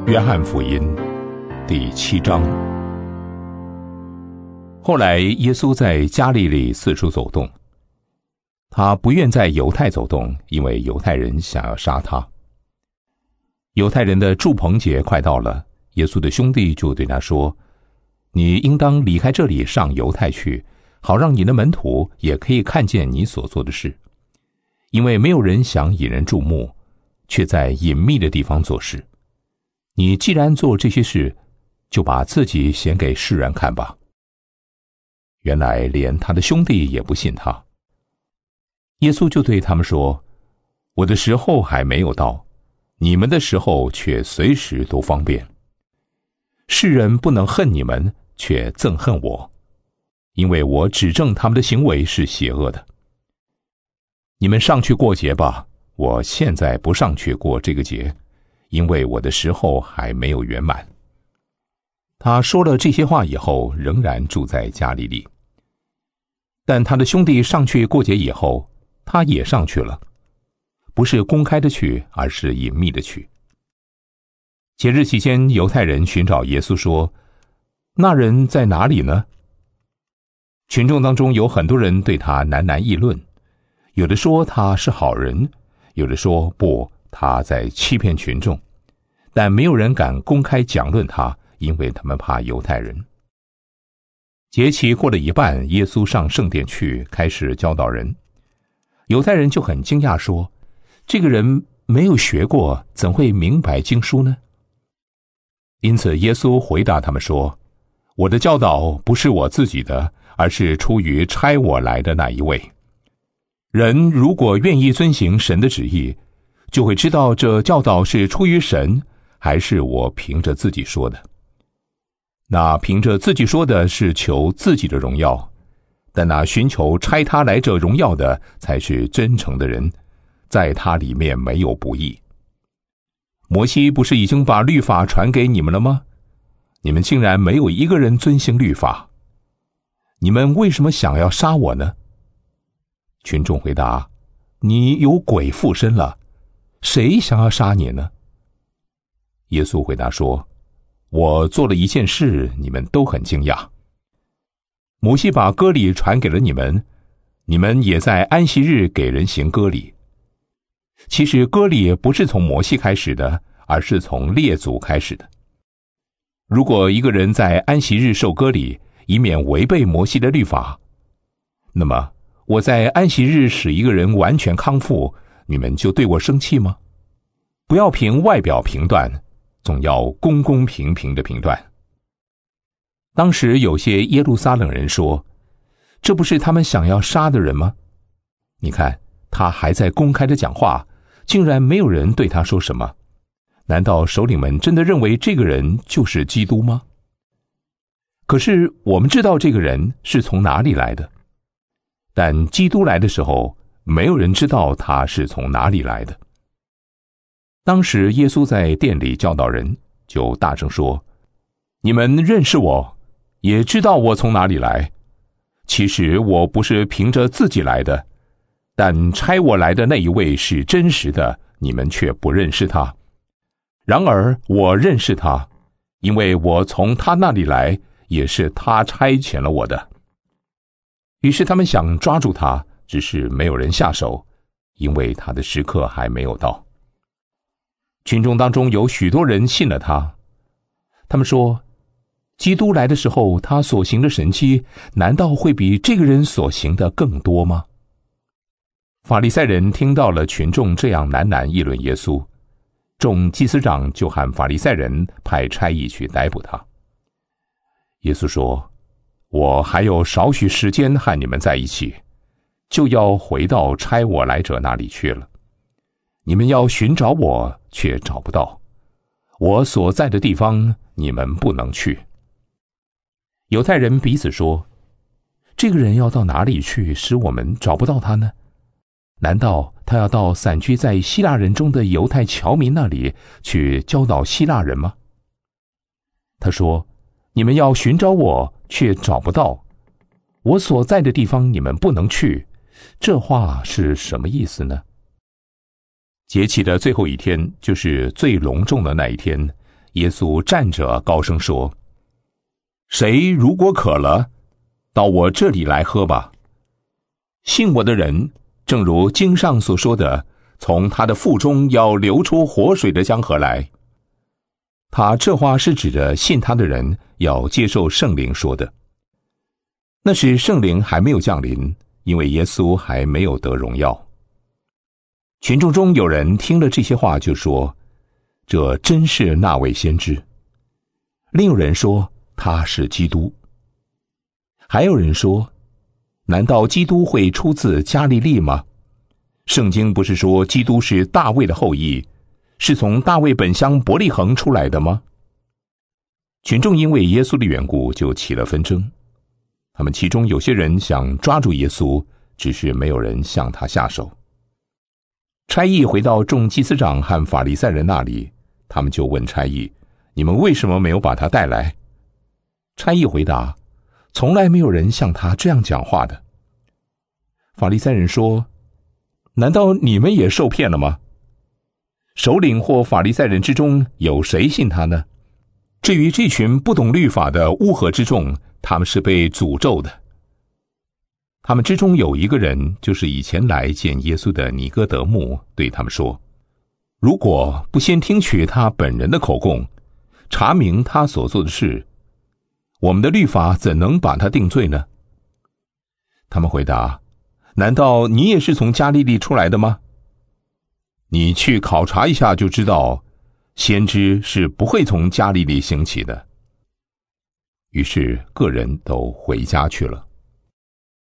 约翰福音第7章。后来耶稣在加利利四处走动，他不愿在犹太走动，因为犹太人想要杀他。犹太人的住棚节快到了，耶稣的兄弟就对他说：你应当离开这里上犹太去，好让你的门徒也可以看见你所做的事。因为没有人想引人注目，却在隐秘的地方做事。你既然做这些事，就把自己显给世人看吧。原来连他的兄弟也不信他。耶稣就对他们说：我的时候还没有到，你们的时候却随时都方便。世人不能恨你们，却憎恨我，因为我指证他们的行为是邪恶的。你们上去过节吧，我现在不上去过这个节，因为我的时候还没有圆满。他说了这些话以后，仍然住在加利利。但他的兄弟上去过节以后，他也上去了，不是公开的去，而是隐秘的去。节日期间，犹太人寻找耶稣说：那人在哪里呢？群众当中有很多人对他喃喃议论，有的说他是好人，有的说不，他在欺骗群众，但没有人敢公开讲论他，因为他们怕犹太人。节期过了一半，耶稣上圣殿去，开始教导人。犹太人就很惊讶说：这个人没有学过，怎会明白经书呢？因此耶稣回答他们说：我的教导不是我自己的，而是出于差我来的那一位。人如果愿意遵行神的旨意，就会知道这教导是出于神，还是我凭着自己说的。那凭着自己说的是求自己的荣耀，但那寻求差他来者荣耀的才是真诚的人，在他里面没有不义。摩西不是已经把律法传给你们了吗？你们竟然没有一个人遵行律法，你们为什么想要杀我呢？群众回答：你有鬼附身了，谁想要杀你呢？耶稣回答说：我做了一件事，你们都很惊讶。摩西把割礼传给了你们，你们也在安息日给人行割礼。其实割礼不是从摩西开始的，而是从列祖开始的。如果一个人在安息日受割礼，以免违背摩西的律法，那么我在安息日使一个人完全康复，你们就对我生气吗？不要凭外表评断，总要公公平平的评断。当时有些耶路撒冷人说：这不是他们想要杀的人吗？你看他还在公开的讲话，竟然没有人对他说什么。难道首领们真的认为这个人就是基督吗？可是我们知道这个人是从哪里来的，但基督来的时候，没有人知道他是从哪里来的。当时耶稣在殿里教导人，就大声说：你们认识我，也知道我从哪里来。其实我不是凭着自己来的，但差我来的那一位是真实的，你们却不认识他。然而我认识他，因为我从他那里来，也是他差遣了我的。于是他们想抓住他，只是没有人下手，因为他的时刻还没有到。群众当中有许多人信了他，他们说：基督来的时候，他所行的神迹，难道会比这个人所行的更多吗？法利赛人听到了群众这样喃喃议论耶稣，众祭司长就和法利赛人派差役去逮捕他。耶稣说：我还有少许时间和你们在一起，就要回到差我来者那里去了。你们要寻找我，却找不到，我所在的地方，你们不能去。犹太人彼此说：这个人要到哪里去，使我们找不到他呢？难道他要到散居在希腊人中的犹太侨民那里去教导希腊人吗？他说：你们要寻找我，却找不到，我所在的地方你们不能去，这话是什么意思呢？节期的最后一天，就是最隆重的那一天， 耶稣站着高声说：谁如果渴了，到我这里来喝吧。信我的人，正如经上所说的，从他的腹中要流出活水的江河来。他这话是指着信他的人要接受圣灵说的。那时圣灵还没有降临，因为耶稣还没有得荣耀。群众中有人听了这些话就说：这真是那位先知。另有人说他是基督。还有人说：难道基督会出自加利利吗？圣经不是说基督是大卫的后裔，是从大卫本乡伯利恒出来的吗？群众因为耶稣的缘故就起了纷争。他们其中有些人想抓住耶稣，只是没有人向他下手。差役回到众祭司长和法利赛人那里，他们就问差役：你们为什么没有把他带来？差役回答：从来没有人像他这样讲话的。法利赛人说：难道你们也受骗了吗？首领或法利赛人之中有谁信他呢？至于这群不懂律法的乌合之众，他们是被诅咒的。他们之中有一个人，就是以前来见耶稣的尼哥德慕，对他们说：如果不先听取他本人的口供，查明他所做的事，我们的律法怎能把他定罪呢？他们回答：难道你也是从加利利出来的吗？你去考察一下就知道，先知是不会从加利利兴起的。于是各人都回家去了。